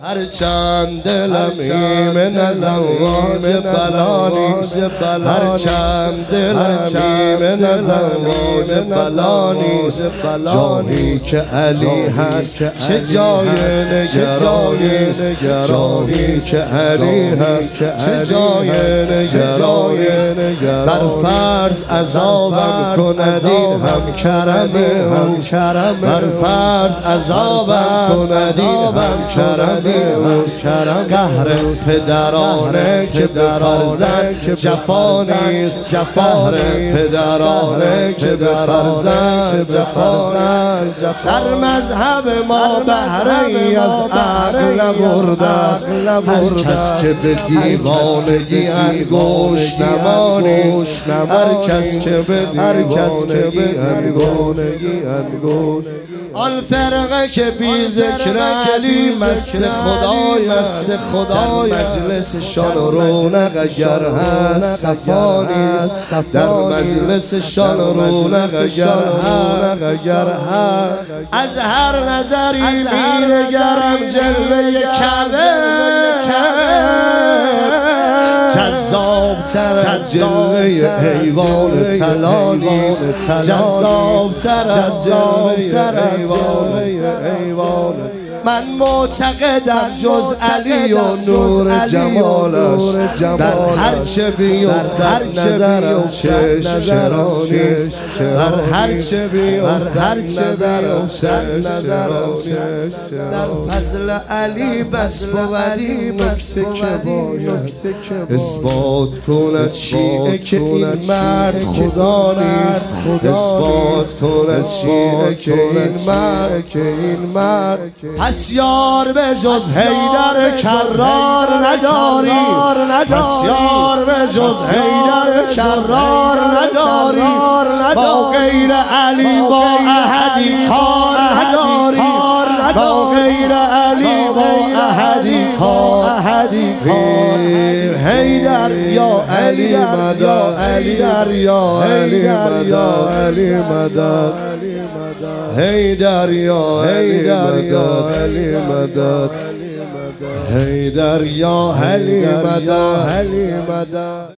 هرچند دلم ایمن زواج بلا نیست، هرچند دلم ایمن زواج بلا نیست. جانی که علی هست چه جای نگرانی است، جانی که علی هست چه جای نگرانی است. بر فرض عذابم کند این هم کرم اوست، بر فرض عذابم کند این هم کرم اوست. قهر پدرانه که به فرزند جفا نیست، قهر پدرانه که به فرزند جفا نیست. در مذهب ما بهره‌ای از عقل نبرده است، هر کس که به دیوانگی انگشت نمانیست، هر کس که به دیوانگی انگشت. آن فرقه که بی ذکر علی مست خدایست، در مجلسشان رونق اگر هست صفا نیست، در مجلسشان رونق اگر هست. از هر نظری می‌نگرم جلوه کعبه، جذاب‌تر از جلوه حیوان طلا نیست، جذاب‌تر از جلوه حیوان. من معتقدم جز علی و نور جمالش، در هرچه بیفتد نظرم چشم چرانیست، در هرچه بیفتد نظرم چشم چرانیست. در فضل علی بس بودی نکته که باید اثبات کند شیعه که این مرد خدا نیست، اثبات کند شیعه که این مرد پس یار به جز حیدر کرار نداری، پس یار به جز حیدر کرار نداری. با غیر علی با احدی کار نداری، با غیر علی با احدی کار. حیدر یا علی مدد، حیدر یا علی مدد، حیدر یا علی مدد، حیدر یا علی مدد.